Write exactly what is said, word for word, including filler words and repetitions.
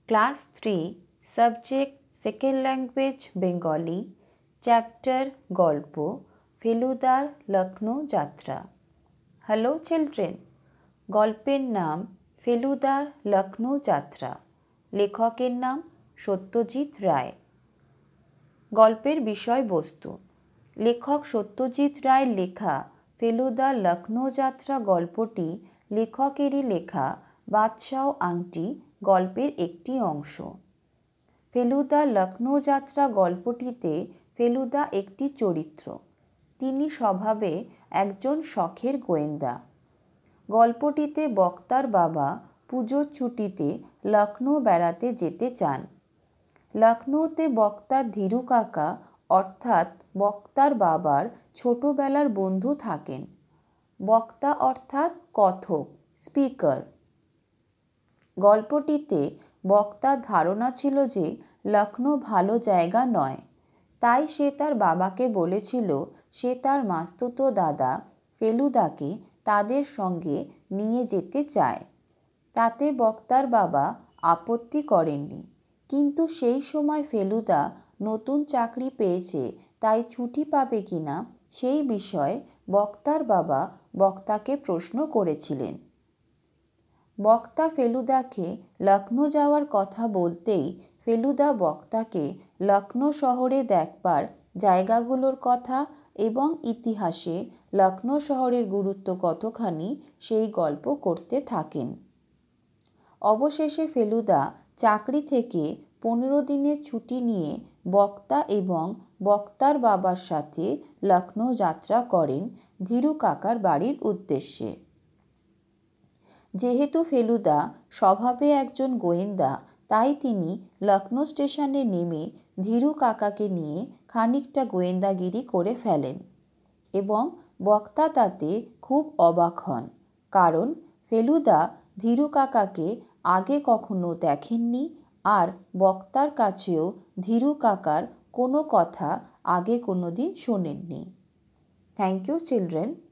Class three subject second language Bengali chapter গল্প ফেলুদার লখনৌ যাত্রা। হ্যালো চিলড্রেন, গল্পের নাম ফেলুদার লখনৌ যাত্রা। লেখকের নাম সত্যজিৎ রায়। গল্পের বিষয়বস্তু: লেখক সত্যজিৎ রায়ের লেখা ফেলুদার লখনৌ যাত্রা গল্পটি লেখকেরই লেখা বাদশাহ আংটি গল্পের একটি অংশ। ফেলুদার লখনৌ যাত্রা গল্পটিতে ফেলুদা একটি চরিত্র। তিনি স্বভাবে একজন শখের গোয়েন্দা। গল্পটিতে বক্তার বাবা পুজোর ছুটিতে লখনৌ বেড়াতে যেতে চান। লখনৌতে বক্তার ধীরু কাকা অর্থাৎ বক্তার বাবার ছোটবেলার বন্ধু থাকেন। বক্তা অর্থাৎ কথক, স্পিকার। গল্পটিতে বক্তার ধারণা ছিল যে লখনৌ ভালো জায়গা নয়, তাই সে তার বাবাকে বলেছিল সে তার মাস্তুতো দাদা ফেলুদাকে তাদের সঙ্গে নিয়ে যেতে চায়। তাতে বক্তার বাবা আপত্তি করেননি, কিন্তু সেই সময় ফেলুদা নতুন চাকরি পেয়েছে, তাই ছুটি পাবে কিনা সেই বিষয়ে বক্তার বাবা বক্তাকে প্রশ্ন করেছিলেন। বক্তা ফেলুদাকে লখনৌ যাওয়ার কথা বলতেই ফেলুদা বক্তাকে লখনৌ শহরে দেখবার জায়গাগুলোর কথা এবং ইতিহাসে লখনৌ শহরের গুরুত্ব কতখানি সেই গল্প করতে থাকেন। অবশেষে ফেলুদা চাকরি থেকে পনেরো দিনের ছুটি নিয়ে বক্তা এবং বক্তার বাবার সাথে লখনৌ যাত্রা করেন ধীরু কাকার বাড়ির উদ্দেশ্যে। যেহেতু ফেলুদা স্বভাবে একজন গোয়েন্দা, তাই তিনি লখনৌ স্টেশনে নেমে ধীরু কাকাকে নিয়ে খানিকটা গোয়েন্দাগিরি করে ফেলেন এবং বক্তা তাতে খুব অবাক হন, কারণ ফেলুদা ধীরু কাকাকে আগে কখনো দেখেননি আর বক্তার কাছেও ধীরু কাকার কোনো কথা আগে কোনো দিন শোনেননি। Thank you children.